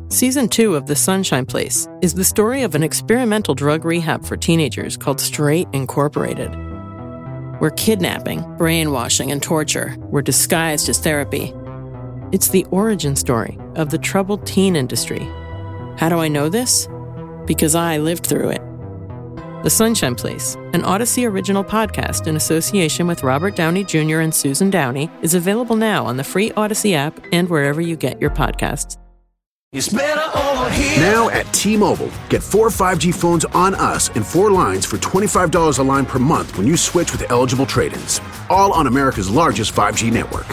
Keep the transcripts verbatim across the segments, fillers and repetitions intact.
Season two of The Sunshine Place is the story of an experimental drug rehab for teenagers called Straight Incorporated, where kidnapping, brainwashing, and torture were disguised as therapy. It's the origin story of the troubled teen industry. How do I know this? Because I lived through it. The Sunshine Place, an Odyssey original podcast in association with Robert Downey Junior and Susan Downey, is available now on the free Odyssey app and wherever you get your podcasts. It's better over here. Now at T-Mobile, get four five G phones on us and four lines for twenty-five dollars a line per month when you switch with eligible trade-ins. All on America's largest five G network.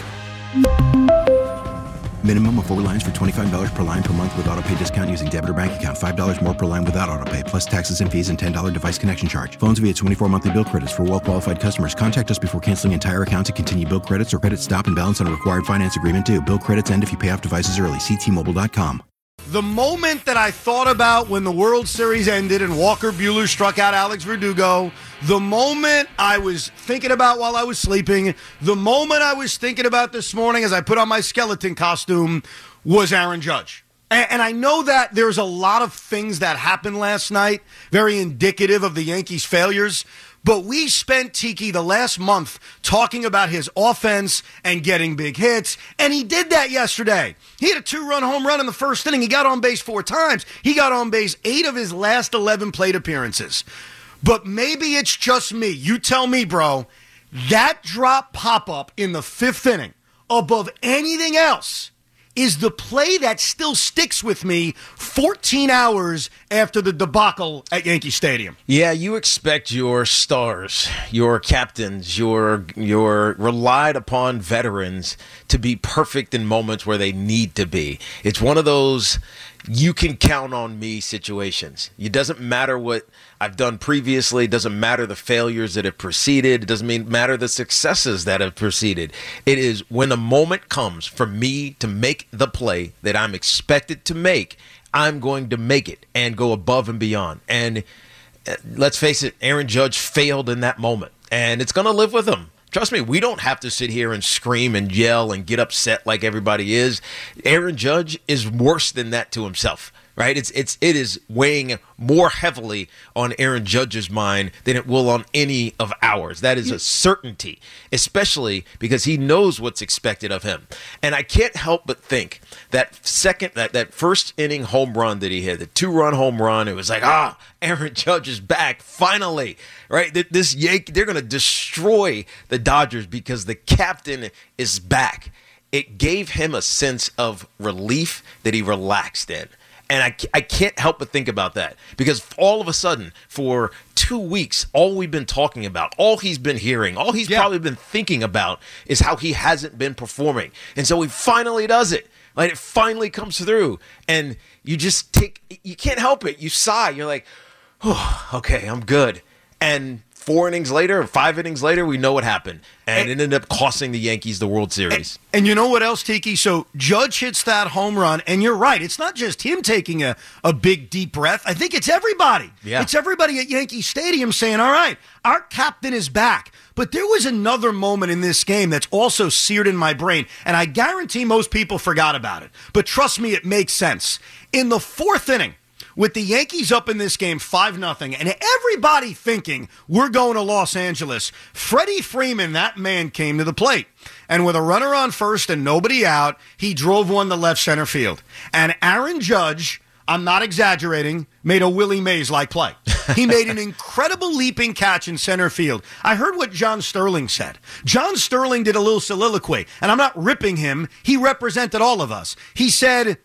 Minimum of four lines for twenty-five dollars per line per month with autopay discount using debit or bank account. five dollars more per line without autopay, plus taxes and fees and ten dollars device connection charge. Phones via twenty-four monthly bill credits for well-qualified customers. Contact us before canceling entire account to continue bill credits or credit stop and balance on a required finance agreement due. Bill credits end if you pay off devices early. See T Mobile dot com. The moment that I thought about when the World Series ended and Walker Buehler struck out Alex Verdugo, the moment I was thinking about while I was sleeping, the moment I was thinking about this morning as I put on my skeleton costume was Aaron Judge. And, and I know that there's a lot of things that happened last night, very indicative of the Yankees' failures. But we spent, Tiki, the last month talking about his offense and getting big hits, and he did that yesterday. He had a two-run home run in the first inning. He got on base four times. He got on base eight of his last eleven plate appearances. But maybe it's just me. You tell me, bro. That drop pop-up in the fifth inning, above anything else, is the play that still sticks with me fourteen hours after the debacle at Yankee Stadium. Yeah, you expect your stars, your captains, your your relied upon veterans to be perfect in moments where they need to be. It's one of those you can count on me situations. It doesn't matter what I've done previously. It doesn't matter the failures that have preceded. It doesn't mean matter the successes that have preceded. It is when the moment comes for me to make the play that I'm expected to make, I'm going to make it and go above and beyond. And uh, let's face it, Aaron Judge failed in that moment, and it's going to live with him. Trust me, we don't have to sit here and scream and yell and get upset like everybody is. Aaron Judge is worse than that to himself, right? It's it's it is weighing more heavily on Aaron Judge's mind than it will on any of ours. That is a certainty, especially because he knows what's expected of him. And I can't help but think that second, that, that first inning home run that he hit, the two-run home run, it was like, ah, Aaron Judge is back, finally, right? This Yankee, they're going to destroy the Dodgers because the captain is back. It gave him a sense of relief that he relaxed in. And I, I can't help but think about that because all of a sudden, for two weeks, all we've been talking about, all he's been hearing, all he's yeah. probably been thinking about is how he hasn't been performing. And so he finally does it. Like, it finally comes through. And you just take, you can't help it. You sigh. You're like, oh, okay, I'm good. And four innings later or five innings later, we know what happened. And, and it ended up costing the Yankees the World Series. And, and you know what else, Tiki? So Judge hits that home run, and you're right. It's not just him taking a, a big, deep breath. I think it's everybody. Yeah. It's everybody at Yankee Stadium saying, all right, our captain is back. But there was another moment in this game that's also seared in my brain, and I guarantee most people forgot about it. But trust me, it makes sense. In the fourth inning, with the Yankees up in this game five nothing, and everybody thinking we're going to Los Angeles, Freddie Freeman, that man, came to the plate. And with a runner on first and nobody out, he drove one to left center field. And Aaron Judge, I'm not exaggerating, made a Willie Mays-like play. He made an incredible leaping catch in center field. I heard what John Sterling said. John Sterling did a little soliloquy, and I'm not ripping him. He represented all of us. He said,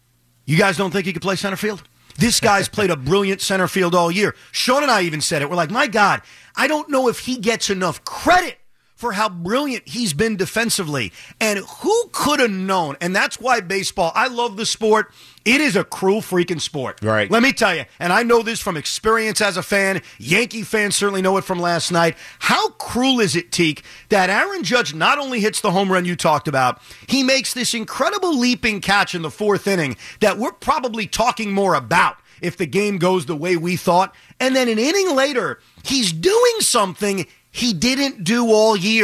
you guys don't think he could play center field? This guy's played a brilliant center field all year. Sean and I even said it. We're like, my God, I don't know if he gets enough credit for how brilliant he's been defensively. And who could have known? And that's why baseball, I love the sport. It is a cruel freaking sport. Right. Let me tell you, and I know this from experience as a fan. Yankee fans certainly know it from last night. How cruel is it, Teak, that Aaron Judge not only hits the home run you talked about, he makes this incredible leaping catch in the fourth inning that we're probably talking more about if the game goes the way we thought. And then an inning later, he's doing something he didn't do all year.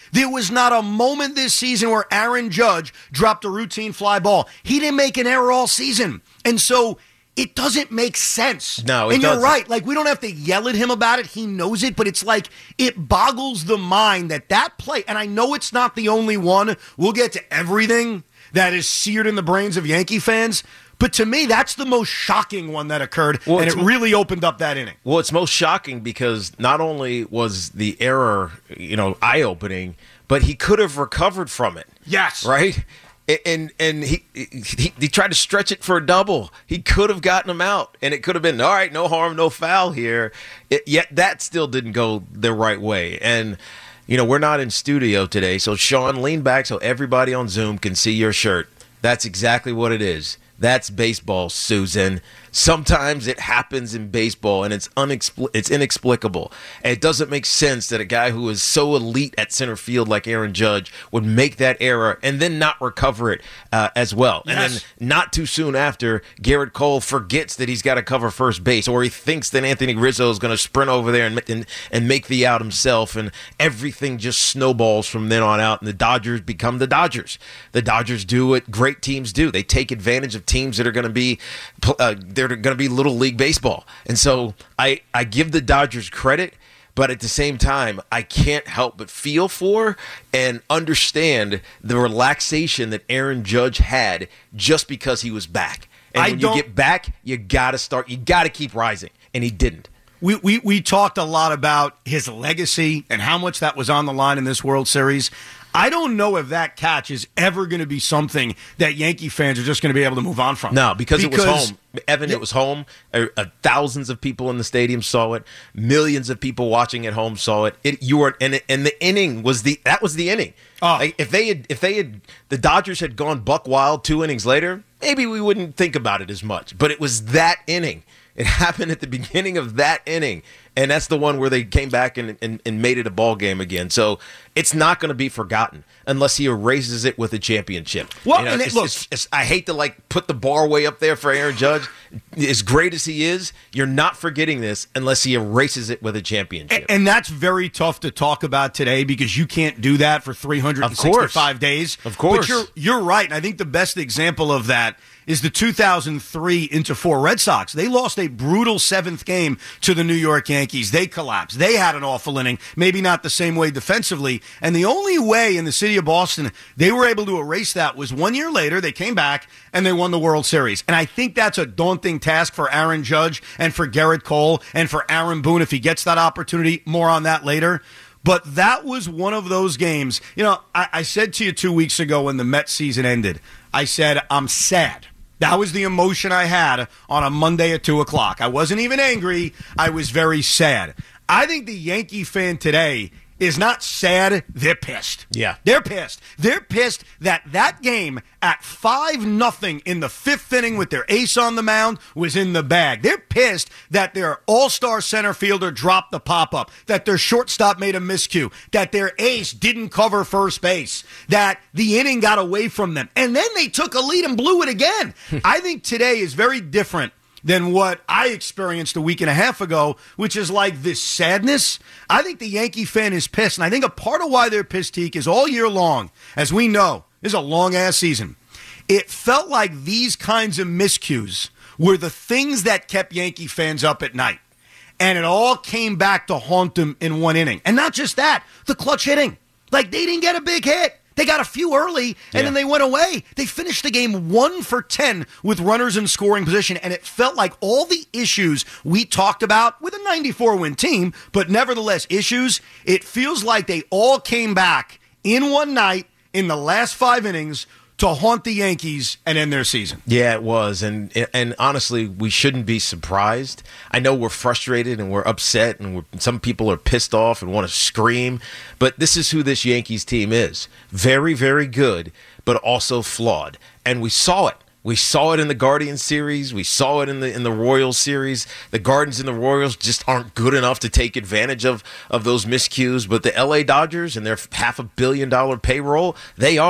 There was not a moment this season where Aaron Judge dropped a routine fly ball. He didn't make an error all season. And so it doesn't make sense. No, it And you're doesn't. right. Like, we don't have to yell at him about it. He knows it, but it's like it boggles the mind that that play, and I know it's not the only one. We'll get to everything that is seared in the brains of Yankee fans. But to me, that's the most shocking one that occurred, well, and it really opened up that inning. Well, it's most shocking because not only was the error, you know, eye-opening, but he could have recovered from it. Yes. Right? And and he, he he tried to stretch it for a double. He could have gotten him out, and it could have been, all right, no harm, no foul here. It, yet that still didn't go the right way. And, you know, we're not in studio today, so Sean, lean back so everybody on Zoom can see your shirt. That's exactly what it is. That's baseball, Susan. Sometimes it happens in baseball, and it's unexpl- it's inexplicable. And it doesn't make sense that a guy who is so elite at center field like Aaron Judge would make that error and then not recover it uh, as well. Yes. And then not too soon after, Garrett Cole forgets that he's got to cover first base, or he thinks that Anthony Rizzo is going to sprint over there and, and, and make the out himself, and everything just snowballs from then on out, and the Dodgers become the Dodgers. The Dodgers do what great teams do. They take advantage of teams that are going to be uh, they're going to be Little League Baseball. And so I, I give the Dodgers credit, but at the same time, I can't help but feel for and understand the relaxation that Aaron Judge had just because he was back. And I when don't- you get back, you got to start, you got to keep rising. And he didn't. We, we we talked a lot about his legacy and how much that was on the line in this World Series. I don't know if that catch is ever going to be something that Yankee fans are just going to be able to move on from. No, because, because it was home. Evan, it was home. Uh, uh, thousands of people in the stadium saw it. Millions of people watching at home saw it. It you were and and the inning was the that was the inning. Oh. Like, if they had if they had the Dodgers had gone buck wild two innings later, maybe we wouldn't think about it as much. But it was that inning. It happened at the beginning of that inning, and that's the one where they came back and, and, and made it a ball game again. So it's not going to be forgotten unless he erases it with a championship. Well, You know, and it- it's- look- it's- it's- I hate to like put the bar way up there for Aaron Judge. As great as he is, you're not forgetting this unless he erases it with a championship. And that's very tough to talk about today because you can't do that for three hundred sixty-five days. Of course. But you're, you're right. And I think the best example of that is the two thousand three into four Red Sox. They lost a brutal seventh game to the New York Yankees. They collapsed. They had an awful inning, maybe not the same way defensively. And the only way in the city of Boston they were able to erase that was one year later, they came back and they won the World Series. And I think that's a daunting task for Aaron Judge and for Garrett Cole and for Aaron Boone if he gets that opportunity. More on that later. But that was one of those games. You know, I, I said to you two weeks ago when the Mets season ended, I said, I'm sad. That was the emotion I had on a Monday at two o'clock. I wasn't even angry. I was very sad. I think the Yankee fan today is not sad. They're pissed. Yeah. They're pissed. They're pissed that that game at five nothing in the fifth inning with their ace on the mound was in the bag. They're pissed that their all-star center fielder dropped the pop-up, that their shortstop made a miscue, that their ace didn't cover first base, that the inning got away from them. And then they took a lead and blew it again. I think today is very different than what I experienced a week and a half ago, which is like this sadness. I think the Yankee fan is pissed, and I think a part of why they're pissed, Teak, is all year long, as we know, this is a long-ass season. It felt like these kinds of miscues were the things that kept Yankee fans up at night. And it all came back to haunt them in one inning. And not just that, the clutch hitting. Like, they didn't get a big hit. They got a few early, and Yeah. then they went away. They finished the game one for ten with runners in scoring position, and it felt like all the issues we talked about with a ninety-four win team, but nevertheless issues, it feels like they all came back in one night in the last five innings to haunt the Yankees and end their season. Yeah, it was. And and honestly, we shouldn't be surprised. I know we're frustrated and we're upset and we're, some people are pissed off and want to scream, but this is who this Yankees team is. Very, very good, but also flawed. And we saw it. We saw it in the Guardians series. We saw it in the in the Royals series. The Guardians and the Royals just aren't good enough to take advantage of, of those miscues, but the L A Dodgers and their half a billion dollar payroll, they are.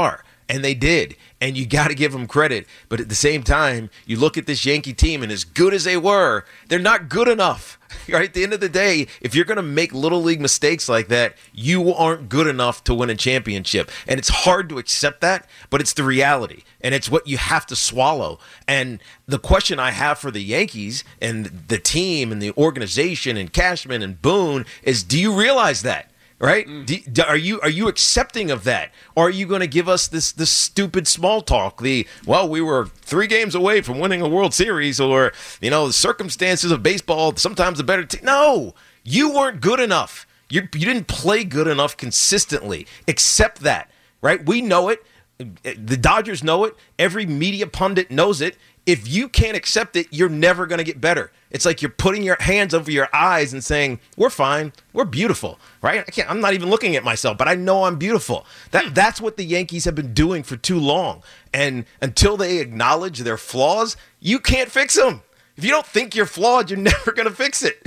And they did. And you got to give them credit. But at the same time, you look at this Yankee team, and as good as they were, they're not good enough. Right? At the end of the day, if you're going to make little league mistakes like that, you aren't good enough to win a championship. And it's hard to accept that, but it's the reality. And it's what you have to swallow. And the question I have for the Yankees and the team and the organization and Cashman and Boone is, do you realize that? Right? Mm. Do, are you are you accepting of that? Or are you going to give us this this stupid small talk? The, well, we were three games away from winning a World Series, or, you know, the circumstances of baseball, sometimes a better team. No, you weren't good enough. You, you didn't play good enough consistently. Accept that, right? We know it. The Dodgers know it. Every media pundit knows it. If you can't accept it, you're never going to get better. It's like you're putting your hands over your eyes and saying, we're fine, we're beautiful, right? I can't, I'm not even looking at myself, but I know I'm beautiful. That That's what the Yankees have been doing for too long. And until they acknowledge their flaws, you can't fix them. If you don't think you're flawed, you're never going to fix it.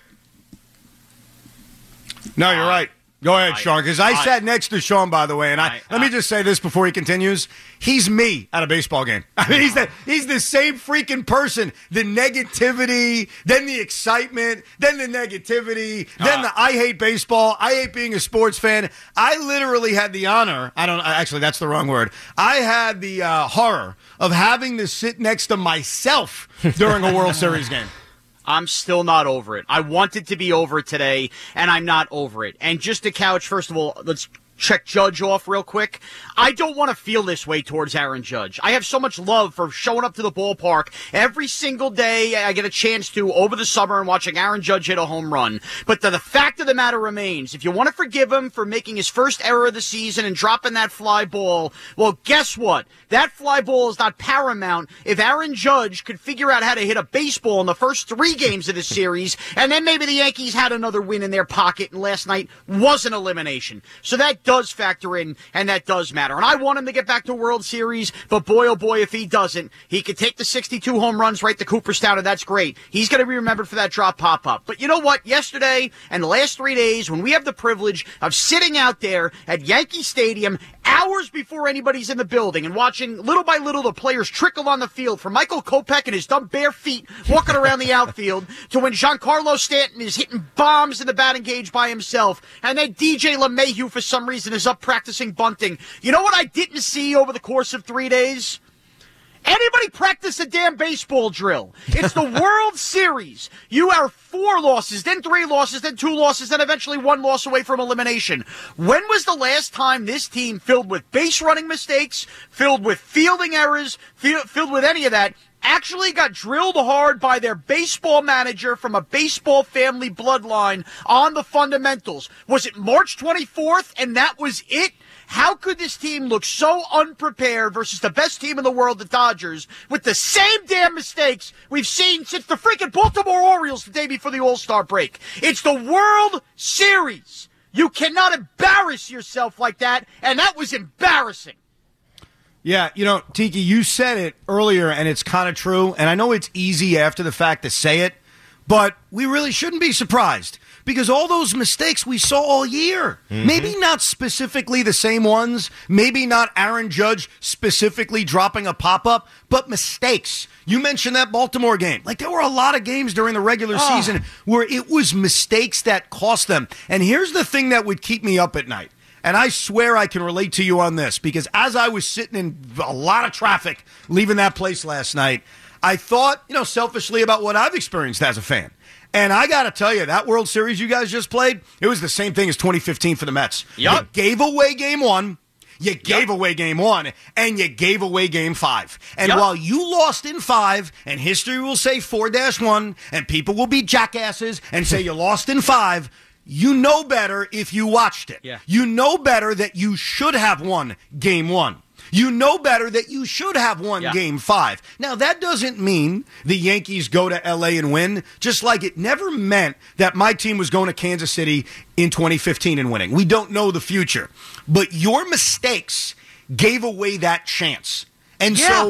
No, you're right. Go ahead, I, Sean, because I, I sat next to Sean, by the way, and I, I let I, me just say this before he continues. He's me at a baseball game. I mean, he's the, he's the same freaking person. The negativity, then the excitement, then the negativity, then uh, the I hate baseball, I hate being a sports fan. I literally had the honor, I don't, actually, that's the wrong word. I had the uh, horror of having to sit next to myself during a World Series game. I'm still not over it. I wanted to be over today, and I'm not over it. And just to couch, first of all, let's check Judge off real quick. I don't want to feel this way towards Aaron Judge. I have so much love for showing up to the ballpark every single day. I get a chance to over the summer and watching Aaron Judge hit a home run. But the, the fact of the matter remains, if you want to forgive him for making his first error of the season and dropping that fly ball, well, guess what? That fly ball is not paramount if Aaron Judge could figure out how to hit a baseball in the first three games of the series, and then maybe the Yankees had another win in their pocket, and last night was an elimination. So that does factor in, and that does matter. And I want him to get back to World Series, but boy, oh boy, if he doesn't, he could take the sixty-two home runs right to Cooperstown, and that's great. He's going to be remembered for that drop pop-up. But you know what? Yesterday and the last three days, when we have the privilege of sitting out there at Yankee Stadium hours before anybody's in the building and watching little by little the players trickle on the field, from Michael Kopech and his dumb bare feet walking around the outfield to when Giancarlo Stanton is hitting bombs in the batting cage by himself, and then D J LeMahieu for some reason is up practicing bunting. You know what I didn't see over the course of three days? Anybody practice a damn baseball drill? It's the World Series. You are four losses, then three losses, then two losses, then eventually one loss away from elimination. When was the last time this team, filled with base running mistakes, filled with fielding errors, filled with any of that, actually got drilled hard by their baseball manager from a baseball family bloodline on the fundamentals? Was it March twenty-fourth and that was it? How could this team look so unprepared versus the best team in the world, the Dodgers, with the same damn mistakes we've seen since the freaking Baltimore Orioles the day before the All-Star break? It's the World Series. You cannot embarrass yourself like that, and that was embarrassing. Yeah, you know, Tiki, you said it earlier, and it's kind of true, and I know it's easy after the fact to say it, but we really shouldn't be surprised. Because all those mistakes we saw all year, mm-hmm. maybe not specifically the same ones, maybe not Aaron Judge specifically dropping a pop-up, but mistakes. You mentioned that Baltimore game. Like, there were a lot of games during the regular oh. season where it was mistakes that cost them. And here's the thing that would keep me up at night. And I swear I can relate to you on this, because as I was sitting in a lot of traffic leaving that place last night, I thought, you know, selfishly about what I've experienced as a fan. And I got to tell you, that World Series you guys just played, it was the same thing as twenty fifteen for the Mets. Yep. You gave away game one, you gave yep. away game one, and you gave away game five. And yep. while you lost in five, and history will say four dash one, and people will be jackasses and say you lost in five, you know better if you watched it. Yeah. You know better that you should have won game one. You know better that you should have won yeah. game five. Now, that doesn't mean the Yankees go to L A and win, just like it never meant that my team was going to Kansas City in twenty fifteen and winning. We don't know the future. But your mistakes gave away that chance. And yeah. so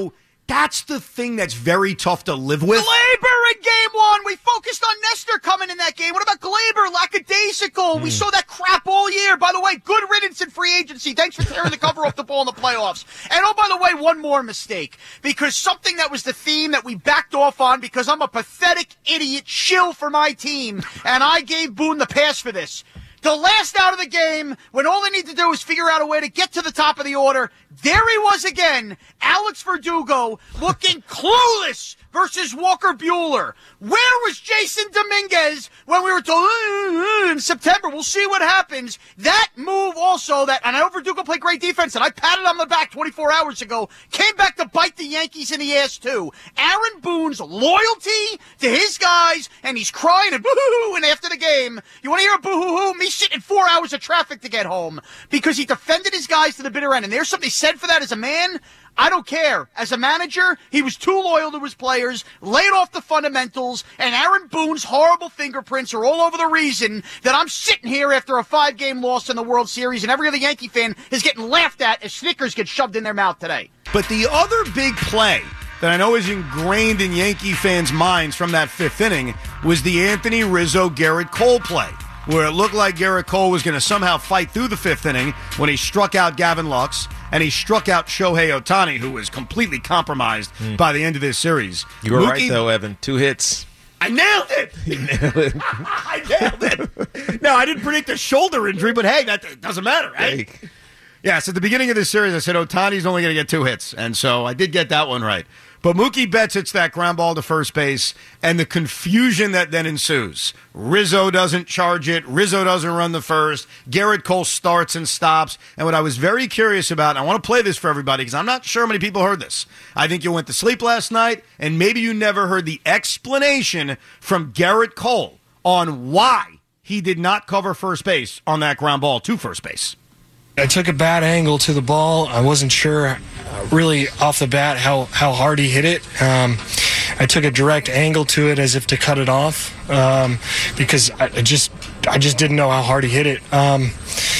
that's the thing that's very tough to live with. Glaber in game one. We focused on Nestor coming in that game. What about Glaber? Lackadaisical. Mm. We saw that crap all year. By the way, good riddance in free agency. Thanks for tearing the cover off the ball in the playoffs. And oh, by the way, one more mistake. Because something that was the theme that we backed off on because I'm a pathetic idiot shill for my team. And I gave Boone the pass for this. The last out of the game, when all they need to do is figure out a way to get to the top of the order, there he was again, Alex Verdugo, looking clueless versus Walker Buehler. Where was Jason Dominguez when we were told uh, in September? We'll see what happens. That move also, that, and I know Verdugo played great defense, and I patted on the back twenty-four hours ago, came back to bite the Yankees in the ass too. Aaron Boone's loyalty to his guys, and he's crying and boo-hoo-hoo, and after the game, you want to hear a boo-hoo-hoo? Me sitting in four hours of traffic to get home because he defended his guys to the bitter end, and there's something said for that as a man. I don't care. As a manager, he was too loyal to his players, laid off the fundamentals, and Aaron Boone's horrible fingerprints are all over the reason that I'm sitting here after a five-game loss in the World Series, and every other Yankee fan is getting laughed at as Snickers get shoved in their mouth today. But the other big play that I know is ingrained in Yankee fans' minds from that fifth inning was the Anthony Rizzo-Garrett Cole play, where it looked like Garrett Cole was going to somehow fight through the fifth inning when he struck out Gavin Lux and he struck out Shohei Ohtani, who was completely compromised mm. by the end of this series. You were Mookie, right, though, Evan. Two hits. I nailed it. You nailed it. I nailed it. No, I didn't predict a shoulder injury, but hey, that doesn't matter, right? Hey. Yes, at the beginning of this series, I said Ohtani's only going to get two hits, and so I did get that one right. But Mookie Betts hits that ground ball to first base, and the confusion that then ensues. Rizzo doesn't charge it. Rizzo doesn't run the first. Garrett Cole starts and stops. And what I was very curious about, and I want to play this for everybody because I'm not sure how many people heard this. I think you went to sleep last night, and maybe you never heard the explanation from Garrett Cole on why he did not cover first base on that ground ball to first base. I took a bad angle to the ball. I wasn't sure uh, really off the bat how, how hard he hit it. Um, I took a direct angle to it as if to cut it off um, because I, I just I just didn't know how hard he hit it. Um,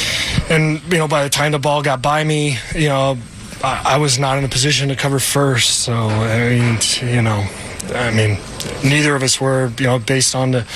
and, you know, by the time the ball got by me, you know, I, I was not in a position to cover first. So, I mean, you know, I mean, neither of us were, you know, based on the,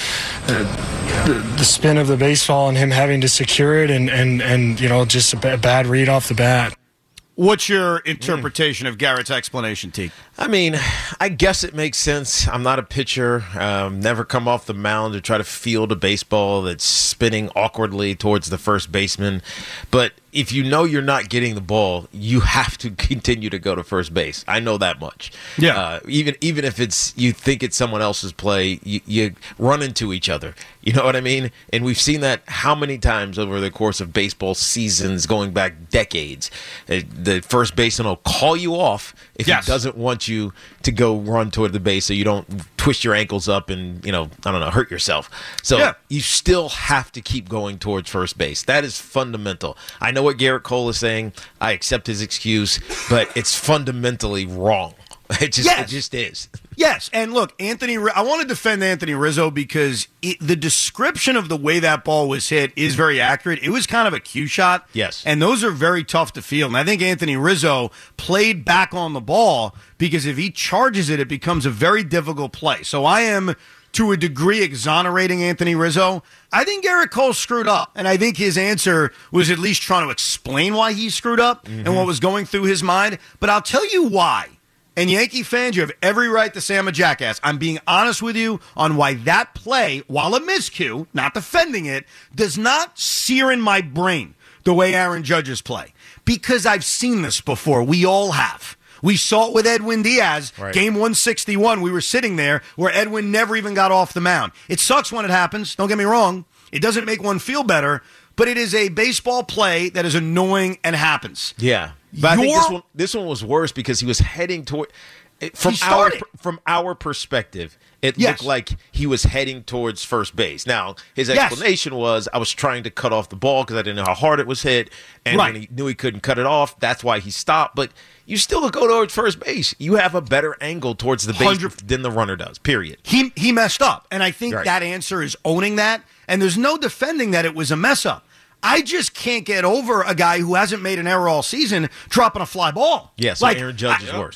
the the spin of the baseball and him having to secure it and, and, and you know, just a b- bad read off the bat. What's your interpretation mm. of Garrett's explanation, T? I mean, I guess it makes sense. I'm not a pitcher. Um, never come off the mound to try to field a baseball that's spinning awkwardly towards the first baseman. But if you know you're not getting the ball, you have to continue to go to first base. I know that much. Yeah. Uh, even even if it's you think it's someone else's play, you, you run into each other. You know what I mean? And we've seen that how many times over the course of baseball seasons, going back decades. The first baseman will call you off if yes. he doesn't want you to go run toward the base so you don't twist your ankles up and, you know, I don't know, hurt yourself. So yeah. you still have to keep going towards first base. That is fundamental. I know what Garrett Cole is saying. I accept his excuse, but it's fundamentally wrong. It just, yes. it just is. Yes, and look, Anthony. I want to defend Anthony Rizzo because it, the description of the way that ball was hit is very accurate. It was kind of a cue shot. Yes. And those are very tough to field. And I think Anthony Rizzo played back on the ball because if he charges it, it becomes a very difficult play. So I am, to a degree, exonerating Anthony Rizzo. I think Garrett Cole screwed up, and I think his answer was at least trying to explain why he screwed up mm-hmm. and what was going through his mind. But I'll tell you why. And Yankee fans, you have every right to say I'm a jackass. I'm being honest with you on why that play, while a miscue, not defending it, does not sear in my brain the way Aaron Judge's play. Because I've seen this before. We all have. We saw it with Edwin Diaz. Right. Game one sixty-one, we were sitting there where Edwin never even got off the mound. It sucks when it happens. Don't get me wrong. It doesn't make one feel better. But it is a baseball play that is annoying and happens. Yeah. But I think this one, this one was worse because he was heading toward from our from our perspective. It yes. looked like he was heading towards first base. Now, his explanation yes. was, I was trying to cut off the ball because I didn't know how hard it was hit, and right. when he knew he couldn't cut it off, that's why he stopped. But you still go towards first base. You have a better angle towards the base one hundred than the runner does, period. He he messed up, and I think right. that answer is owning that, and there's no defending that it was a mess up. I just can't get over a guy who hasn't made an error all season dropping a fly ball. Yeah, so like, Aaron Judge I, is worse.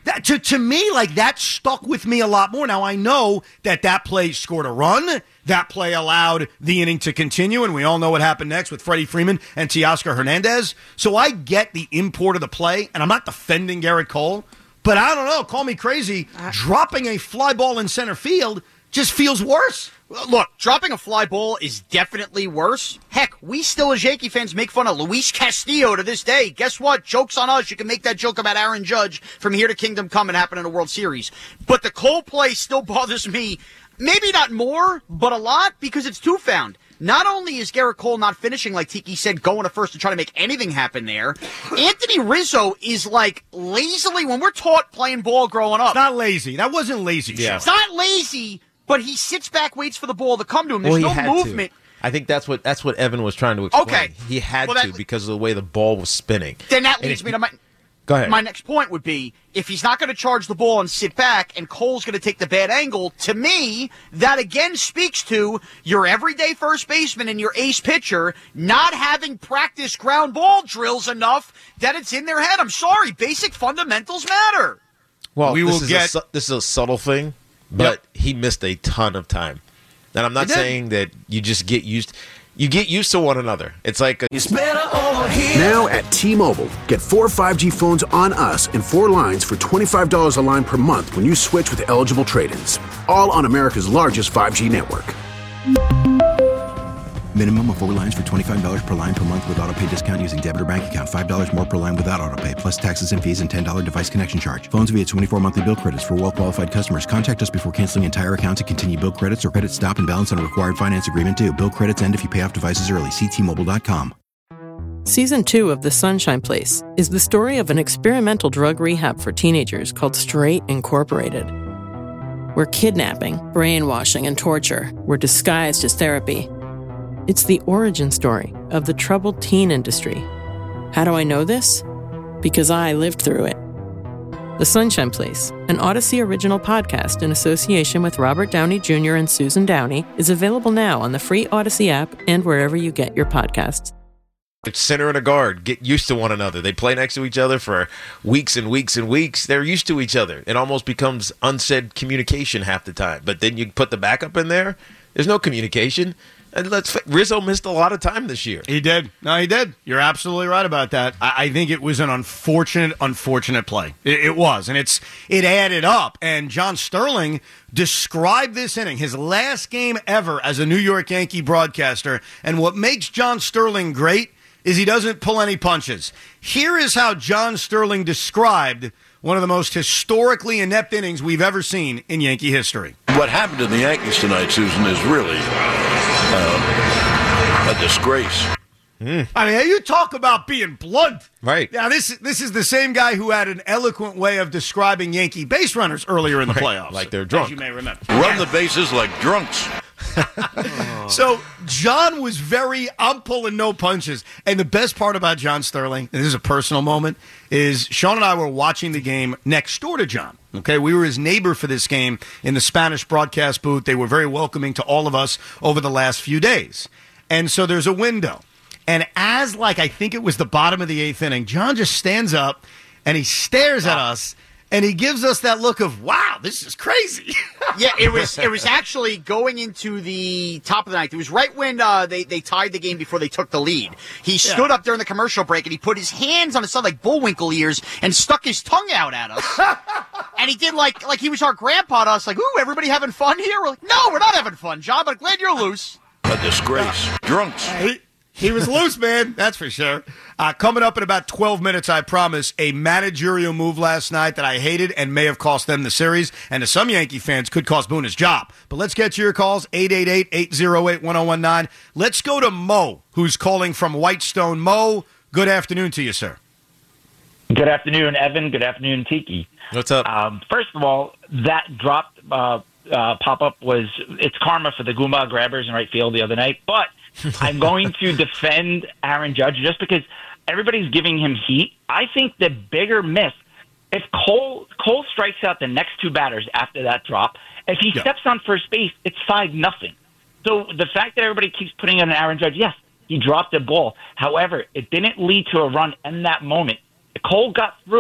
That, to, to me, like, that stuck with me a lot more. Now, I know that that play scored a run. That play allowed the inning to continue, and we all know what happened next with Freddie Freeman and Teoscar Hernandez. So I get the import of the play, and I'm not defending Garrett Cole, but I don't know, call me crazy. Dropping a fly ball in center field just feels worse. Look, dropping a fly ball is definitely worse. Heck, we still as Yankee fans make fun of Luis Castillo to this day. Guess what? Joke's on us. You can make that joke about Aaron Judge from here to Kingdom Come and happen in a World Series. But the Cole play still bothers me, maybe not more, but a lot, because it's two-found. Not only is Garrett Cole not finishing, like Tiki said, going to first to try to make anything happen there, Anthony Rizzo is like lazily, when we're taught playing ball growing up. It's not lazy. That wasn't lazy. Yeah. It's not lazy. But he sits back, waits for the ball to come to him. There's well, no movement. To. I think that's what that's what Evan was trying to explain. Okay. He had well, to that, because of the way the ball was spinning. Then that and leads it, me to my Go ahead. My next point would be, if he's not going to charge the ball and sit back and Cole's going to take the bad angle, to me, that again speaks to your everyday first baseman and your ace pitcher not having practiced ground ball drills enough that it's in their head. I'm sorry. Basic fundamentals matter. Well, we this will is get a, this is a subtle thing, but yep. he missed a ton of time. And I'm not saying that you just get used you get used to one another. It's like a, It's better over here. Now at T-Mobile, get four five G phones on us and four lines for twenty-five dollars a line per month when you switch with eligible trade-ins. All on America's largest five G network. Minimum of four lines for twenty-five dollars per line per month with auto pay discount using debit or bank account. five dollars more per line without auto pay, plus taxes and fees and ten dollars device connection charge. Phones via twenty-four monthly bill credits for well-qualified customers. Contact us before canceling entire account to continue bill credits or credit stop and balance on a required finance agreement due. Bill credits end if you pay off devices early. See T Mobile dot com. Season two of The Sunshine Place is the story of an experimental drug rehab for teenagers called Straight Incorporated, where kidnapping, brainwashing, and torture were disguised as therapy. It's the origin story of the troubled teen industry. How do I know this? Because I lived through it. The Sunshine Place, an Odyssey original podcast in association with Robert Downey Junior and Susan Downey, is available now on the free Odyssey app and wherever you get your podcasts. It's center and a guard get used to one another. They play next to each other for weeks and weeks and weeks. They're used to each other. It almost becomes unsaid communication half the time. But then you put the backup in there, there's no communication. And let's Rizzo missed a lot of time this year. He did. No, he did. You're absolutely right about that. I, I think it was an unfortunate, unfortunate play. It, it was, and it's it added up. And John Sterling described this inning, his last game ever as a New York Yankee broadcaster. And what makes John Sterling great is he doesn't pull any punches. Here is how John Sterling described one of the most historically inept innings we've ever seen in Yankee history. What happened to the Yankees tonight, Susan, is really uh, a disgrace. Mm. I mean, you talk about being blunt. Right. Now, this, this is the same guy who had an eloquent way of describing Yankee base runners earlier in the right. playoffs. Like they're drunk. As you may remember. Run yes. the bases like drunks. So John was very, I'm pulling no punches. And the best part about John Sterling, and this is a personal moment, is Sean and I were watching the game next door to John. Okay, we were his neighbor for this game in the Spanish broadcast booth. They were very welcoming to all of us over the last few days. And so there's a window. And as, like, I think it was the bottom of the eighth inning, John just stands up and he stares at us. And he gives us that look of, wow, this is crazy. Yeah, it was it was actually going into the top of the ninth. It was right when uh, they, they tied the game before they took the lead. He stood yeah. up during the commercial break, and he put his hands on his son like bullwinkle ears and stuck his tongue out at us. And he did like like he was our grandpa to us, like, ooh, everybody having fun here? We're like, no, we're not having fun, John, but I'm glad you're loose. A disgrace. Yeah. Drunks. He, he was loose, man. That's for sure. Uh, coming up in about twelve minutes, I promise, a managerial move last night that I hated and may have cost them the series, and to some Yankee fans could cost Boone his job. But let's get to your calls, eight eight eight, eight oh eight, one oh one nine. Let's go to Mo, who's calling from Whitestone. Mo, good afternoon to you, sir. Good afternoon, Evan. Good afternoon, Tiki. What's up? Um, first of all, that drop uh, uh, pop-up was, it's karma for the Goomba grabbers in right field the other night, but I'm going to defend Aaron Judge just because everybody's giving him heat. I think the bigger miss, if Cole Cole strikes out the next two batters after that drop, if he yeah. steps on first base, it's five nothing. So the fact that everybody keeps putting it on Aaron Judge, yes, he dropped the ball. However, it didn't lead to a run in that moment. Cole got through it,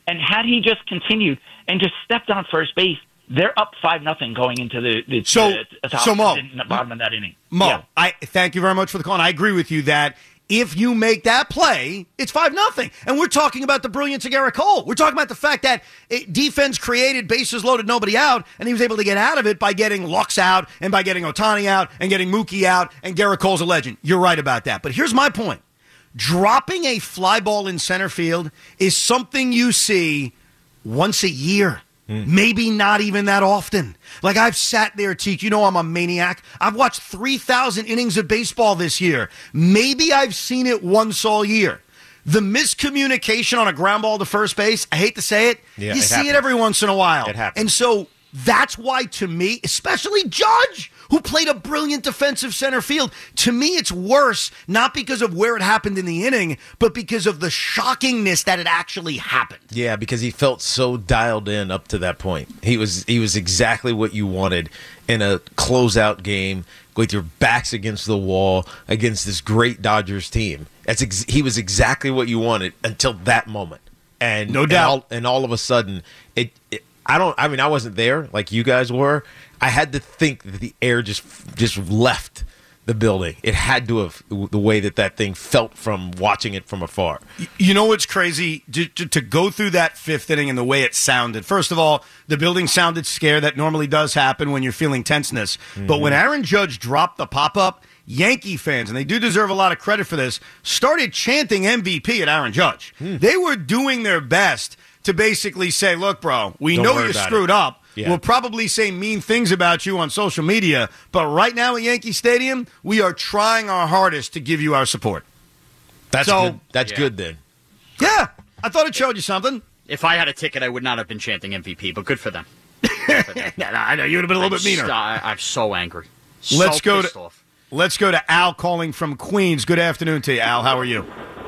And had he just continued and just stepped on first base, they're up five nothing going into the, the, so, the, the, top, so Mo, the bottom of that inning. Mo, yeah. I thank you very much for the call, and I agree with you that if you make that play, it's five nothing. And we're talking about the brilliance of Garrett Cole. We're talking about the fact that it, defense created, bases loaded, nobody out, and he was able to get out of it by getting Lux out and by getting Ohtani out and getting Mookie out, and Garrett Cole's a legend. You're right about that. But here's my point. Dropping a fly ball in center field is something you see once a year. Mm. Maybe not even that often. Like, I've sat there, Teak. You know I'm a maniac. I've watched three thousand innings of baseball this year. Maybe I've seen it once all year. The miscommunication on a ground ball to first base, I hate to say it, yeah, you it see happens. it every once in a while. It happens. And so that's why, to me, especially Judge, who played a brilliant defensive center field, to me it's worse, not because of where it happened in the inning, but because of the shockingness that it actually happened. Yeah, because he felt so dialed in up to that point. He was he was exactly what you wanted in a closeout game with your backs against the wall against this great Dodgers team. That's ex- he was exactly what you wanted until that moment. And no doubt. And all, and all of a sudden, it, it I don't. I mean, I wasn't there like you guys were. I had to think that the air just just left the building. It had to have, the way that that thing felt from watching it from afar. You know what's crazy? To, to, to go through that fifth inning and the way it sounded. First of all, the building sounded scared. That normally does happen when you're feeling tenseness. Mm-hmm. But when Aaron Judge dropped the pop-up, Yankee fans, and they do deserve a lot of credit for this, started chanting M V P at Aaron Judge. Mm. They were doing their best to basically say, look, bro, we Don't know worry you about screwed it. up. Yeah. We'll probably say mean things about you on social media, but right now at Yankee Stadium, we are trying our hardest to give you our support. That's so, good. That's yeah. good then. Yeah, I thought it showed you something. If I had a ticket, I would not have been chanting M V P, but good for them. Good for them. no, no, I know you would have been a little I'm bit meaner. So, I, I'm so angry. So let's go pissed to off. let's go to Al calling from Queens. Good afternoon to you, Al. How are you?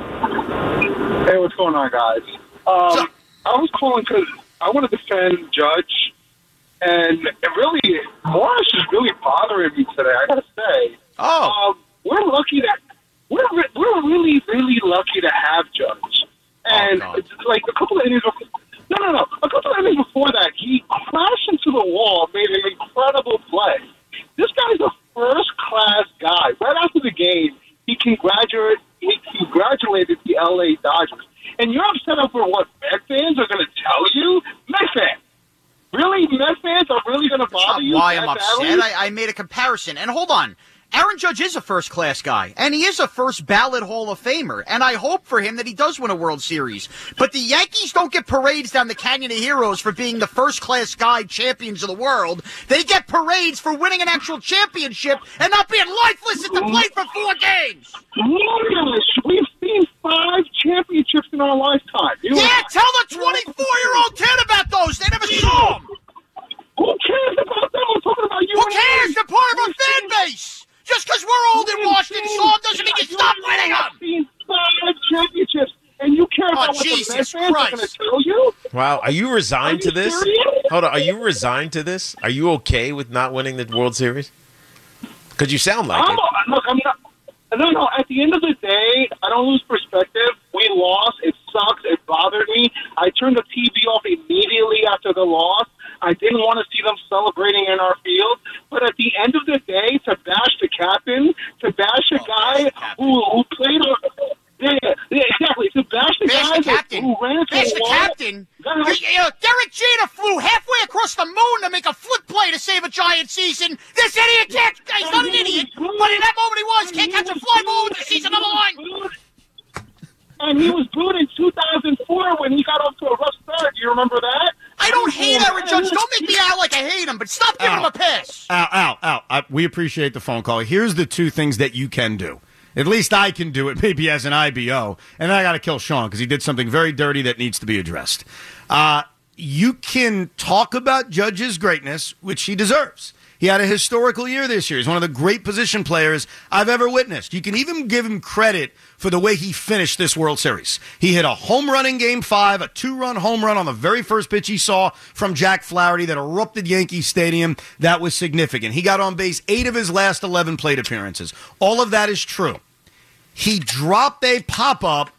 Hey, what's going on, guys? Um, so, I was calling because I want to defend Judge, and it really, Morris is really bothering me today, I got to say. Oh. Um, we're lucky that, we're, we're really, really lucky to have Judge. And, oh, it's like, a couple of innings before, no, no, no, a couple of innings before that, he crashed into the wall, made an incredible play. This guy's a first-class guy. Right after the game, he congratulated, he congratulated the L A Dodgers. And you're upset over what Met fans are going to tell you? Met fans. Really? Met fans are really going to bother you? Why I'm that upset? badly? I, I made a comparison. And hold on. Aaron Judge is a first-class guy, and he is a first-ballot Hall of Famer, and I hope for him that he does win a World Series. But the Yankees don't get parades down the Canyon of Heroes for being the first-class guy champions of the world. They get parades for winning an actual championship and not being lifeless at the plate for four games. Yes, we've seen five championships in our lifetime. You Yeah, tell the twenty-four-year-old kid about those. They never saw them. Who cares about them? I'm talking about you. Who cares? They're part of our fan base. Just because we're old and washed and saw them doesn't mean you stop winning them. I've seen five championships, and you care about Oh, what Jesus the Met fans are going Christ. to tell you? Wow, are you resigned Are you to this? serious? Hold on, are you resigned to this? Are you okay with not winning the World Series? Because you sound like I'm, it. Look, I'm not. No, no. At the end of the day, I don't lose perspective. We lost. It sucks. It bothered me. I turned the T V off immediately after the loss. I didn't want to see them celebrating in our field. But at the end of the day, to bash the captain, to bash a Oh, guy bash who who played, yeah, yeah, exactly, to bash the Bash guy the captain. who ran to Bash the the wall. captain. You, you know, Derek Jeter flew halfway across the moon to make a flip play to save a Giant season. This idiot can't. He's not an idiot, but in that moment he was. Can't catch a fly ball with the season on the line. And he was booed in two thousand four when he got off to a rough start. Do you remember that? I don't hate Aaron Judge. Don't make me out like I hate him, but stop giving Ow. him a pass. Al, Al, Al, I, we appreciate the phone call. Here's the two things that you can do. At least I can do it, maybe as an I B O. And then I got to kill Sean because he did something very dirty that needs to be addressed. Uh, you can talk about Judge's greatness, which he deserves. He had a historical year this year. He's one of the great position players I've ever witnessed. You can even give him credit for the way he finished this World Series. He hit a home run in Game five, a two-run home run on the very first pitch he saw from Jack Flaherty that erupted Yankee Stadium. That was significant. He got on base eight of his last eleven plate appearances. All of that is true. He dropped a pop-up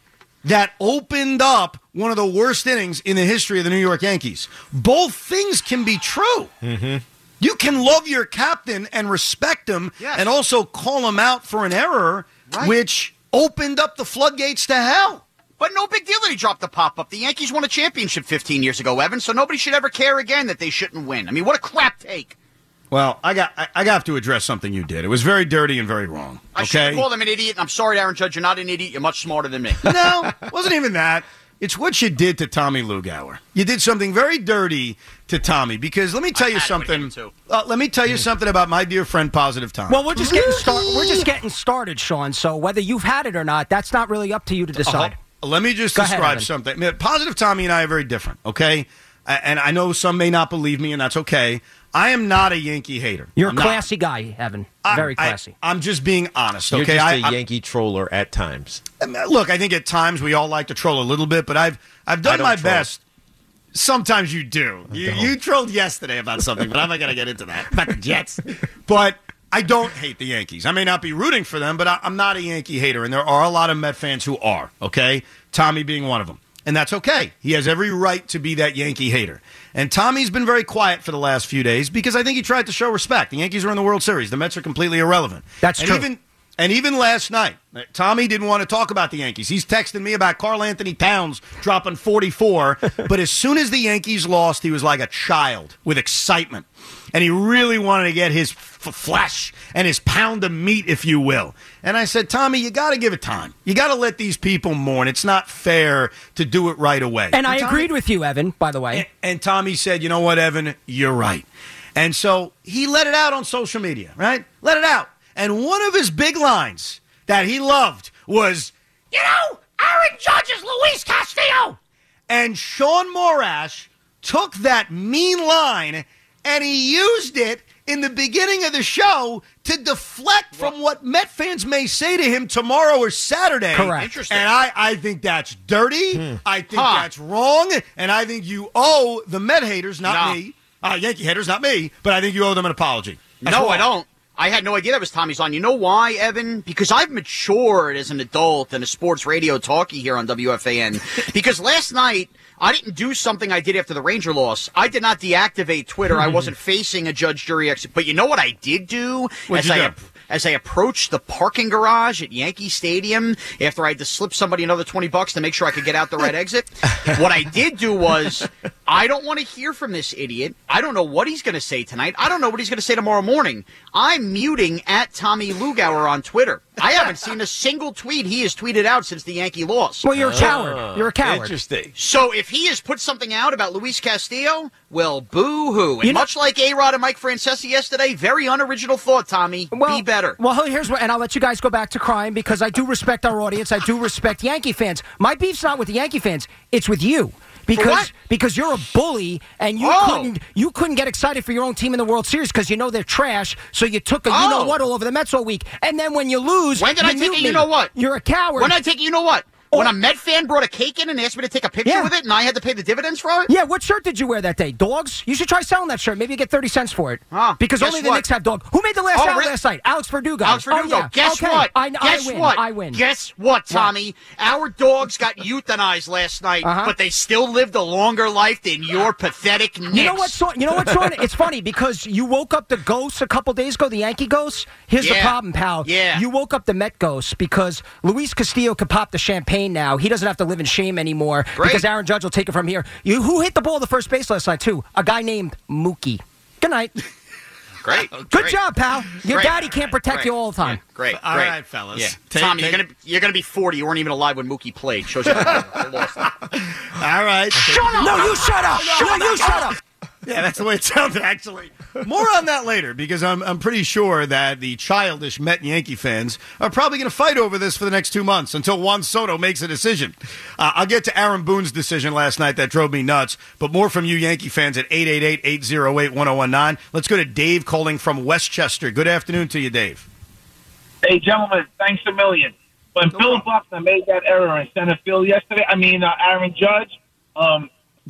that opened up one of the worst innings in the history of the New York Yankees. Both things can be true. Mm-hmm. You can love your captain and respect him Yes. and also call him out for an error, Right. which opened up the floodgates to hell. But no big deal that he dropped the pop-up. The Yankees won a championship fifteen years ago, Evan, so nobody should ever care again that they shouldn't win. I mean, what a crap take. Well, I got I, I have to address something you did. It was very dirty and very wrong. I should have Okay? called him an idiot, and I'm sorry, Aaron Judge, you're not an idiot. You're much smarter than me. No, it wasn't even that. It's what you did to Tommy Lugauer. You did something very dirty to Tommy because let me tell I you had it with him, something. too. Uh, let me tell you something about my dear friend Positive Tommy. Well, we're just getting started. We're just getting started, Sean. So whether you've had it or not, that's not really up to you to decide. Uh, let me just Go ahead, describe Evan. something. I mean, Positive Tommy and I are very different, okay? A- And I know some may not believe me, and that's okay. I am not a Yankee hater. You're I'm a not. classy guy, Evan. I- Very I- classy. I'm just being honest, You're okay? just I- a I'm- Yankee troller at times. Look, I think at times we all like to troll a little bit, but I've I've I done don't my troll. best. Sometimes you do. You, don't. you trolled yesterday about something, but I'm not going to get into that. About the Jets. But I don't hate the Yankees. I may not be rooting for them, but I, I'm not a Yankee hater, and there are a lot of Met fans who are, okay? Tommy being one of them. And that's okay. He has every right to be that Yankee hater. And Tommy's been very quiet for the last few days because I think he tried to show respect. The Yankees are in the World Series. The Mets are completely irrelevant. That's and true. Even, and even last night, Tommy didn't want to talk about the Yankees. He's texting me about Karl Anthony Towns dropping forty-four. But as soon as the Yankees lost, he was like a child with excitement. And he really wanted to get his f- flesh and his pound of meat, if you will. And I said, Tommy, you got to give it time. You got to let these people mourn. It's not fair to do it right away. And I Tommy- agreed with you, Evan, by the way. and, and Tommy said, you know what, Evan, you're right. And so he let it out on social media, right? Let it out. And one of his big lines that he loved was, you know, Aaron Judge is Luis Castillo. And Sean Morash took that mean line and he used it in the beginning of the show to deflect from what Met fans may say to him tomorrow or Saturday. Correct. Interesting. And I, I think that's dirty. I think Huh. that's wrong. And I think you owe the Met haters, not No. me, uh, Yankee haters, not me, but I think you owe them an apology. That's No, wrong. I don't. I had no idea that was Tommy's line. You know why, Evan? Because I've matured as an adult and a sports radio talkie here on W F A N. Because last night, I didn't do something I did after the Ranger loss. I did not deactivate Twitter. I wasn't facing a judge, jury, exit. But you know what I did do? What'd as you I do? As I approached the parking garage at Yankee Stadium, after I had to slip somebody another twenty bucks to make sure I could get out the right exit, what I did do was, I don't want to hear from this idiot. I don't know what he's going to say tonight. I don't know what he's going to say tomorrow morning. I'm muting at Tommy Lugauer on Twitter. I haven't seen a single tweet he has tweeted out since the Yankee loss. Well, you're a coward. You're a coward. Interesting. So if he has put something out about Luis Castillo, well, boo-hoo. And You know- much like A-Rod and Mike Francesi yesterday, very unoriginal thought, Tommy. Well, Be better. Well, here's what, and I'll let you guys go back to crying because I do respect our audience. I do respect Yankee fans. My beef's not with the Yankee fans; it's with you. Because what? because you're a bully and you Oh. couldn't you couldn't get excited for your own team in the World Series because you know they're trash. So you took a you know Oh. what all over the Mets all week, and then when you lose, When did you I take mute it? me. You know what? You're a coward. When I take, you know what? Oh. When a Met fan brought a cake in and asked me to take a picture Yeah. with it, and I had to pay the dividends for it. Yeah, what shirt did you wear that day? Dogs? You should try selling that shirt. Maybe you get thirty cents for it. Huh. Because Guess only the what? Knicks have dog. Who made the last Oh, out really? last night? Alex Verdugo. Alex Verdugo. Oh, yeah. Guess Okay. what? I, Guess I win. what? I win. Guess what, Tommy? Our dogs got euthanized last night, Uh-huh. but they still lived a longer life than your pathetic Knicks. You know what, Sean? You know what, Sean? It's funny because you woke up the ghosts a couple days ago, the Yankee ghosts. Here's the Yeah. problem, pal. Yeah. You woke up the Met ghosts because Luis Castillo could pop the champagne now. He doesn't have to live in shame anymore Great. because Aaron Judge will take it from here. You who hit the ball the first base last night too? A guy named Mookie. Good night. Great. Good Great. job, pal. Your Great. daddy can't protect Great. you all the time. Yeah. Great. All great. right, fellas. Yeah. Take- Tommy, take- you're gonna you're gonna be forty. You weren't even alive when Mookie played. Shows you how lost. All right. Shut up! No, you shut up! No, you shut up! Yeah, that's the way it sounded, actually. More on that later, because I'm I'm pretty sure that the childish Met and Yankee fans are probably going to fight over this for the next two months until Juan Soto makes a decision. Uh, I'll get to Aaron Boone's decision last night that drove me nuts, but more from you Yankee fans at eight eight eight, eight oh eight, one oh one nine. Let's go to Dave calling from Westchester. Good afternoon to you, Dave. Hey, gentlemen, thanks a million. When Bill Buckner made that error in center field yesterday, I mean, uh, Aaron Judge, um,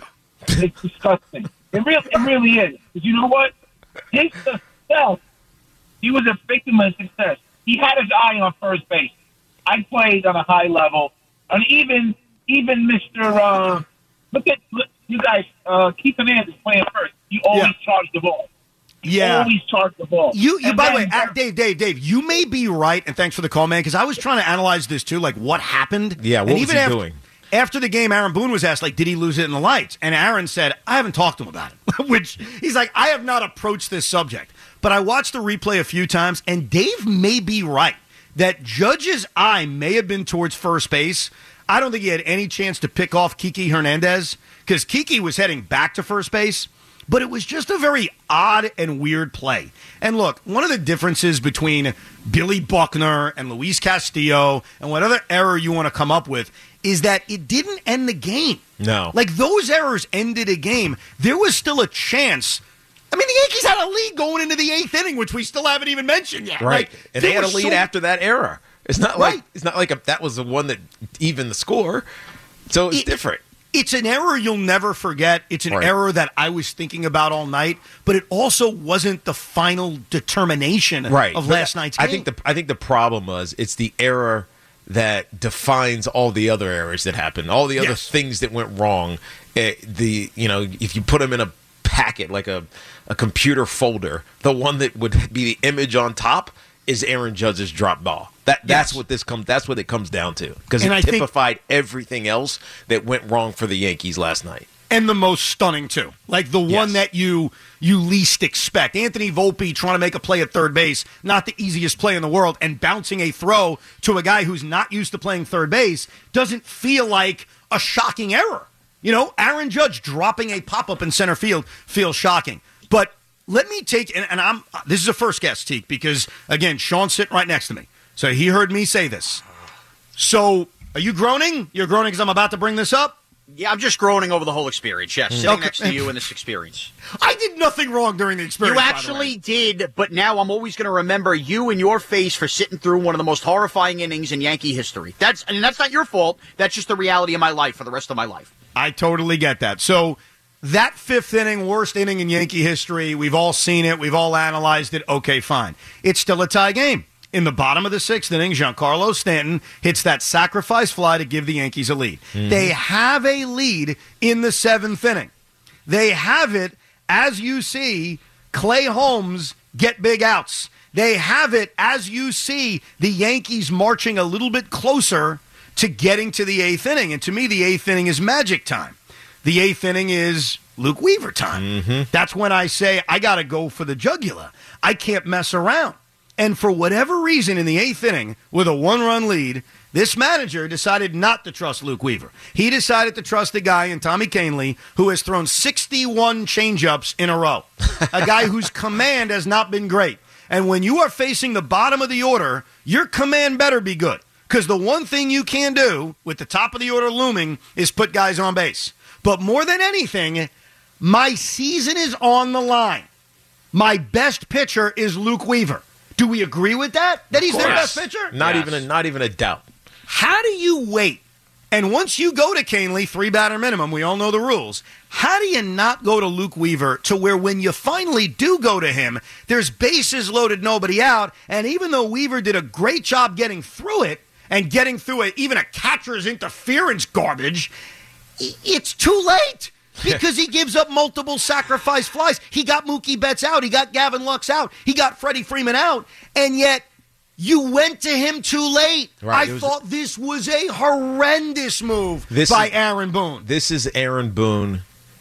it's disgusting. It really, it really is. Because you know what? His success, he was a victim of success. He had his eye on first base. I played on a high level, and even even Mister Uh, look at look, you guys. Uh, Keith Hernandez playing first. You always Yeah. charge the ball. You Yeah. always charge the ball. You, you And by the then- way, uh, Dave, Dave, Dave, you may be right, and thanks for the call, man, because I was trying to analyze this too, like what happened. Yeah, what and was even he after, doing? After the game, Aaron Boone was asked, like, did he lose it in the lights? And Aaron said, I haven't talked to him about it, which he's like, I have not approached this subject. But I watched the replay a few times, and Dave may be right that Judge's eye may have been towards first base. I don't think he had any chance to pick off Kiki Hernandez because Kiki was heading back to first base. But it was just a very odd and weird play. And look, one of the differences between Billy Buckner and Luis Castillo and whatever error you want to come up with is that it didn't end the game. No. Like, those errors ended a game. There was still a chance. I mean, the Yankees had a lead going into the eighth inning, which we still haven't even mentioned yet. Right. Like, and there they had a was lead so- after that error. It's not Right. like it's not like a, that was the one that evened the score. So it's It- different. It's an error you'll never forget. It's an Right. error that I was thinking about all night, but it also wasn't the final determination Right. of But last night's game. I think the I think the problem was it's the error that defines all the other errors that happened, all the other Yes. things that went wrong. Eh, the you know if you put them in a packet like a a computer folder, the one that would be the image on top is Aaron Judge's drop ball. That that's Yes. what this comes. That's what it comes down to because And it I think- typified everything else that went wrong for the Yankees last night. And the most stunning too, like the one Yes. that you you least expect. Anthony Volpe trying to make a play at third base, not the easiest play in the world, and bouncing a throw to a guy who's not used to playing third base doesn't feel like a shocking error. You know, Aaron Judge dropping a pop up in center field feels shocking. But let me take and, and I'm this is a first guess, Teak, because again, Sean's sitting right next to me, so he heard me say this. So, are you groaning? You're groaning because I'm about to bring this up. Yeah, I'm just groaning over the whole experience. Yes, sitting Okay. next to you in this experience. I did nothing wrong during the experience. You by the actually way. did, but now I'm always going to remember you and your face for sitting through one of the most horrifying innings in Yankee history. That's and that's not your fault. That's just the reality of my life for the rest of my life. I totally get that. So that fifth inning, worst inning in Yankee history, we've all seen it. We've all analyzed it. Okay, fine. It's still a tie game. In the bottom of the sixth inning, Giancarlo Stanton hits that sacrifice fly to give the Yankees a lead. Mm-hmm. They have a lead in the seventh inning. They have it, as you see, Clay Holmes get big outs. They have it, as you see, the Yankees marching a little bit closer to getting to the eighth inning. And to me, the eighth inning is magic time. The eighth inning is Luke Weaver time. Mm-hmm. That's when I say, I got to go for the jugular. I can't mess around. And for whatever reason, in the eighth inning, with a one-run lead, this manager decided not to trust Luke Weaver. He decided to trust a guy in Tommy Kahnle who has thrown sixty-one changeups in a row, a guy whose command has not been great. And when you are facing the bottom of the order, your command better be good. Because the one thing you can do with the top of the order looming is put guys on base. But more than anything, my season is on the line. My best pitcher is Luke Weaver. Do we agree with that? That he's their best pitcher? Not Yes. even a, not even a doubt. How do you wait? And once you go to Kahnle, three batter minimum, we all know the rules. How do you not go to Luke Weaver to where when you finally do go to him, there's bases loaded, nobody out, and even though Weaver did a great job getting through it and getting through it, even a catcher's interference garbage, i- it's too late. Because he gives up multiple sacrifice flies. He got Mookie Betts out. He got Gavin Lux out. He got Freddie Freeman out. And yet, you went to him too late. Right, it I was- thought this was a horrendous move This by is- Aaron Boone. This is Aaron Boone,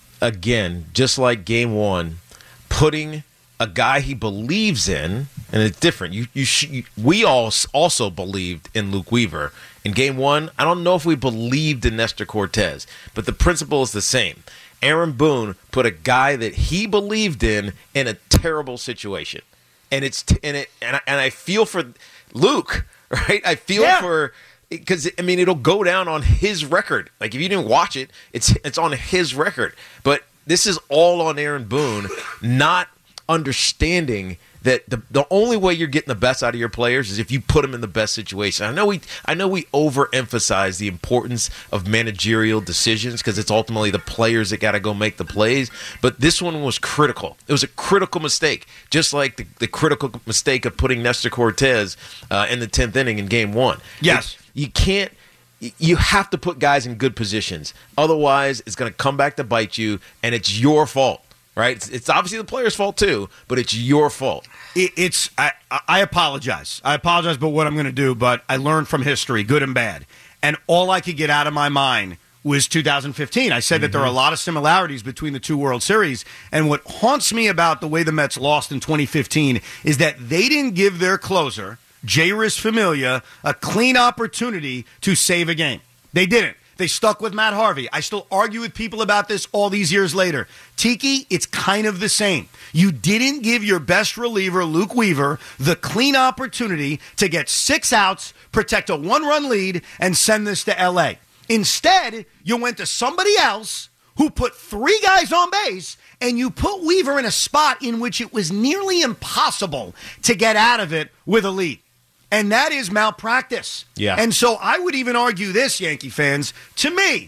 again, just like game one, putting a guy he believes in, and it's different. You, you, sh- you we all s- also believed in Luke Weaver. In game one, I don't know if we believed in Nestor Cortez, but the principle is the same. Aaron Boone put a guy that he believed in in a terrible situation, and it's t- and it and I, and I feel for Luke, right? I feel Yeah. for because I mean it'll go down on his record. Like if you didn't watch it, it's it's on his record. But this is all on Aaron Boone, not understanding that the the only way you're getting the best out of your players is if you put them in the best situation. I know we I know we overemphasize the importance of managerial decisions because it's ultimately the players that got to go make the plays, but this one was critical. It was a critical mistake, just like the, the critical mistake of putting Nestor Cortez uh, in the tenth inning in game one. Yes. It- you can't you have to put guys in good positions. Otherwise, it's going to come back to bite you, and it's your fault, right? It's, it's obviously the player's fault too, but it's your fault. It, it's I, I apologize. I apologize about what I'm going to do, but I learned from history, good and bad. And all I could get out of my mind was two thousand fifteen. I said mm-hmm. that there are a lot of similarities between the two World Series. And what haunts me about the way the Mets lost in twenty fifteen is that they didn't give their closer, Jeurys Familia, a clean opportunity to save a game. They didn't. They stuck with Matt Harvey. I still argue with people about this all these years later. Tiki, it's kind of the same. You didn't give your best reliever, Luke Weaver, the clean opportunity to get six outs, protect a one-run lead, and send this to L A. Instead, you went to somebody else who put three guys on base, and you put Weaver in a spot in which it was nearly impossible to get out of it with a lead. And that is malpractice. Yeah. And so I would even argue this, Yankee fans. To me,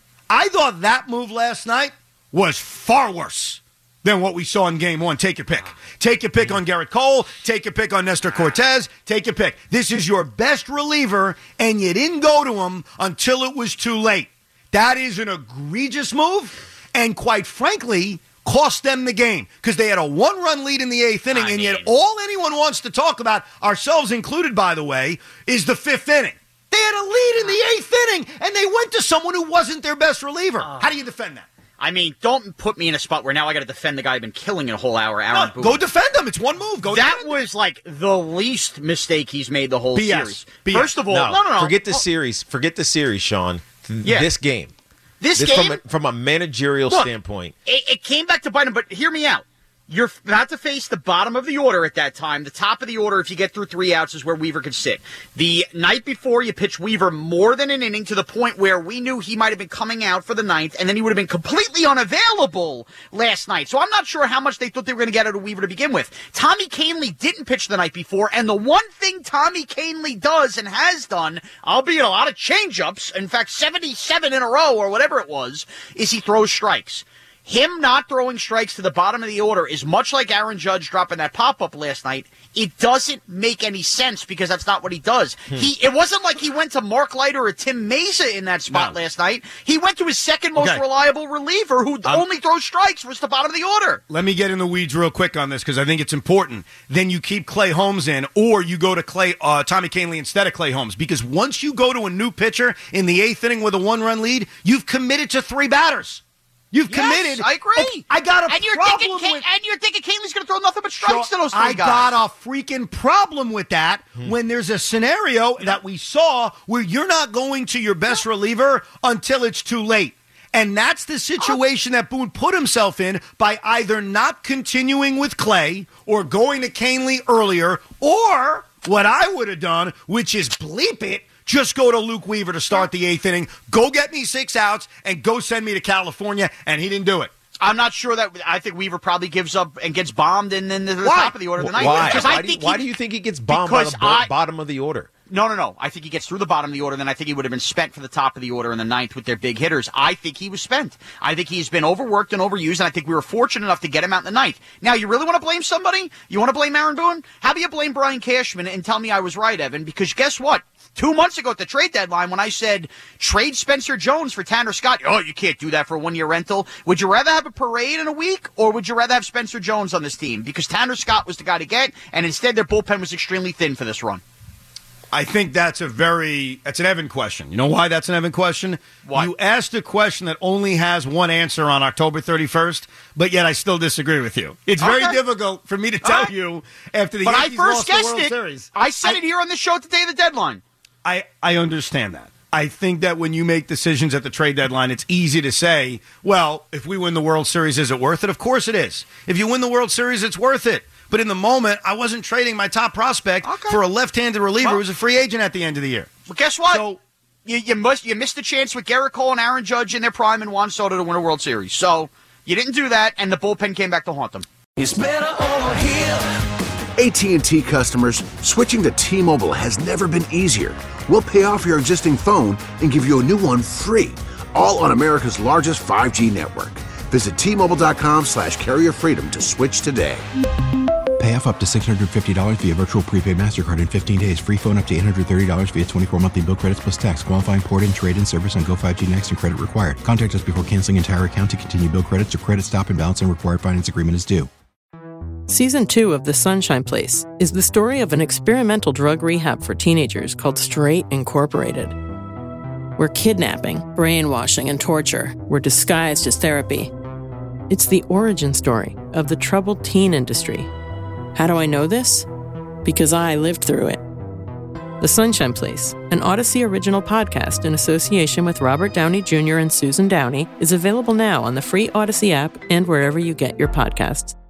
I thought that move last night was far worse than what we saw in game one. Take your pick. Take your pick on Garrett Cole. Take your pick on Nestor Cortez. Take your pick. This is your best reliever, and you didn't go to him until it was too late. That is an egregious move, and quite frankly, cost them the game because they had a one-run lead in the eighth inning, I and mean, yet all anyone wants to talk about, ourselves included, by the way, is the fifth inning. They had a lead in the eighth inning, and they went to someone who wasn't their best reliever. Uh, How do you defend that? I mean, don't put me in a spot where now I got to defend the guy I've been killing in a whole hour, Aaron no, Boone. Go defend him. It's one move. Go that defend was like the least mistake he's made the whole B S. series. B S. First of all, no, no, no, no. Forget the oh. series. Forget the series, Sean. Yeah. This game. This, this game, from a, from a managerial look, standpoint. It, it came back to bite him, but hear me out. You're about to face the bottom of the order at that time. The top of the order, if you get through three outs, is where Weaver could sit. The night before, you pitched Weaver more than an inning to the point where we knew he might have been coming out for the ninth, and then he would have been completely unavailable last night. So I'm not sure how much they thought they were going to get out of Weaver to begin with. Tommy Kahnle didn't pitch the night before, and the one thing Tommy Kahnle does and has done, albeit a lot of changeups, in fact, seventy-seven in a row or whatever it was, is he throws strikes. Him not throwing strikes to the bottom of the order is much like Aaron Judge dropping that pop-up last night. It doesn't make any sense because that's not what he does. Hmm. He It wasn't like he went to Mark Leiter or Tim Mesa in that spot no. last night. He went to his second most okay. reliable reliever who um, only throws strikes towards the bottom of the order. Let me get in the weeds real quick on this because I think it's important. Then you keep Clay Holmes in or you go to Clay uh, Tommy Kahnle instead of Clay Holmes because once you go to a new pitcher in the eighth inning with a one-run lead, you've committed to three batters. You've yes, committed. I agree. Oh, I got a and you're problem thinking, with. And you're thinking Kahnle's going to throw nothing but strikes so to those three I guys. I got a freaking problem with that hmm. when there's a scenario yeah. that we saw where you're not going to your best reliever until it's too late. And that's the situation that Boone put himself in by either not continuing with Clay or going to Kahnle earlier, or what I would have done, which is bleep it. Just go to Luke Weaver to start the eighth inning, go get me six outs, and go send me to California, and he didn't do it. I'm not sure that – I think Weaver probably gives up and gets bombed in, in the, the why? top of the order tonight. Why? Because Why, I do, think you, why he, do you think he gets bombed by the bo- I, bottom of the order? No, no, no. I think he gets through the bottom of the order, then I think he would have been spent for the top of the order in the ninth with their big hitters. I think he was spent. I think he's been overworked and overused, and I think we were fortunate enough to get him out in the ninth. Now, you really want to blame somebody? You want to blame Aaron Boone? How about you blame Brian Cashman and tell me I was right, Evan? Because guess what? Two months ago at the trade deadline when I said trade Spencer Jones for Tanner Scott, oh, you can't do that for a one-year rental. Would you rather have a parade in a week or would you rather have Spencer Jones on this team? Because Tanner Scott was the guy to get, and instead their bullpen was extremely thin for this run. I think that's a very – that's an Evan question. You know why that's an Evan question? Why? You asked a question that only has one answer on October thirty-first, but yet I still disagree with you. It's very okay. difficult for me to tell right. you after the but Yankees I first lost guessed the World it. Series. I said I, it here on the show at the day of the deadline. I, I understand that. I think that when you make decisions at the trade deadline, it's easy to say, well, if we win the World Series, is it worth it? Of course it is. If you win the World Series, it's worth it. But in the moment, I wasn't trading my top prospect okay. for a left-handed reliever well, who's a free agent at the end of the year. Well, guess what? So, you, you, must, you missed the chance with Garrett Cole and Aaron Judge in their prime and Juan Soto to win a World Series. So you didn't do that, and the bullpen came back to haunt them. It's better over here. A T and T customers, switching to T-Mobile has never been easier. We'll pay off your existing phone and give you a new one free, all on America's largest five G network. Visit T Mobile dot com slash carrier freedom to switch today. Pay off up to six hundred fifty dollars via virtual prepaid MasterCard in fifteen days. Free phone up to eight hundred thirty dollars via twenty-four monthly bill credits plus tax. Qualifying port and trade-in service on Go five G Next and credit required. Contact us before canceling entire account to continue bill credits or credit stop and balance and required finance agreement is due. Season two of The Sunshine Place is the story of an experimental drug rehab for teenagers called Straight Incorporated, where kidnapping, brainwashing, and torture were disguised as therapy. It's the origin story of the troubled teen industry. How do I know this? Because I lived through it. The Sunshine Place, an Odyssey original podcast in association with Robert Downey Junior and Susan Downey, is available now on the free Odyssey app and wherever you get your podcasts.